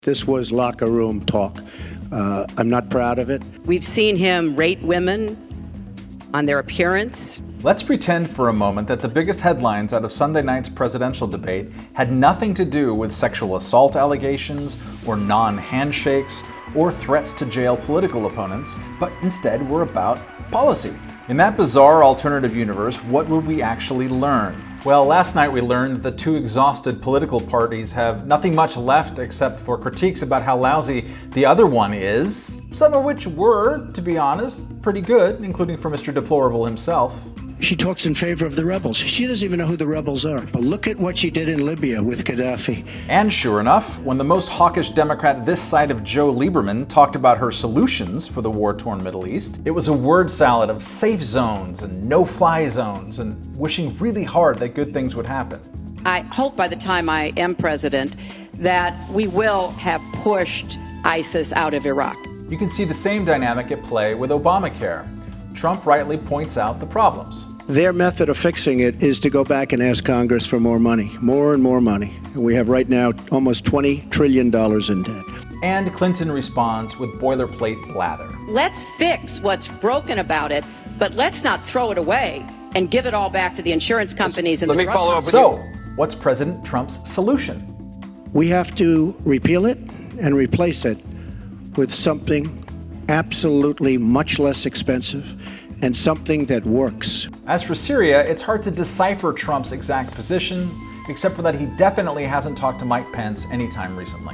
This was locker room talk. I'm not proud of it. We've seen him rate women on their appearance. Let's pretend for a moment that the biggest headlines out of Sunday night's presidential debate had nothing to do with sexual assault allegations or non-handshakes or threats to jail political opponents, but instead were about policy. In that bizarre alternative universe, what would we actually learn? Well, last night we learned that the two exhausted political parties have nothing much left except for critiques about how lousy the other one is, some of which were, to be honest, pretty good, including for Mr. Deplorable himself. She talks in favor of the rebels. She doesn't even know who the rebels are. But look at what she did in Libya with Gaddafi. And sure enough, when the most hawkish Democrat this side of Joe Lieberman talked about her solutions for the war-torn Middle East, it was a word salad of safe zones and no-fly zones and wishing really hard that good things would happen. I hope by the time I am president that we will have pushed ISIS out of Iraq. You can see the same dynamic at play with Obamacare. Trump rightly points out the problems. Their method of fixing it is to go back and ask Congress for more money, more and more money. We have right now almost $20 trillion in debt. And Clinton responds with boilerplate blather. Let's fix what's broken about it, but let's not throw it away and give it all back to the insurance companies. Let me follow up with you. So, what's President Trump's solution? We have to repeal it and replace it with something absolutely much less expensive and something that works. As for Syria, it's hard to decipher Trump's exact position, except for that he definitely hasn't talked to Mike Pence anytime recently.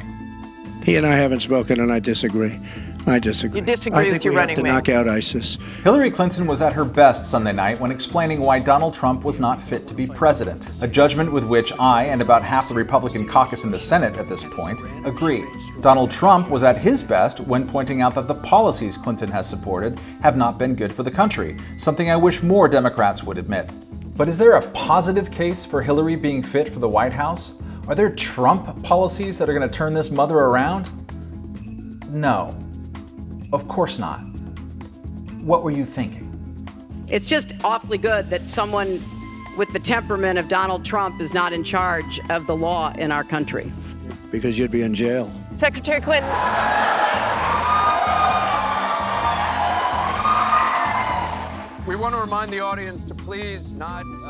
He and I haven't spoken, and I disagree. You disagree with your running mate. I think we have to knock out ISIS. Hillary Clinton was at her best Sunday night when explaining why Donald Trump was not fit to be president, a judgment with which I and about half the Republican caucus in the Senate at this point agree. Donald Trump was at his best when pointing out that the policies Clinton has supported have not been good for the country, something I wish more Democrats would admit. But is there a positive case for Hillary being fit for the White House? Are there Trump policies that are going to turn this mother around? No. Of course not. What were you thinking? It's just awfully good that someone with the temperament of Donald Trump is not in charge of the law in our country. Because you'd be in jail. Secretary Clinton. We want to remind the audience to please not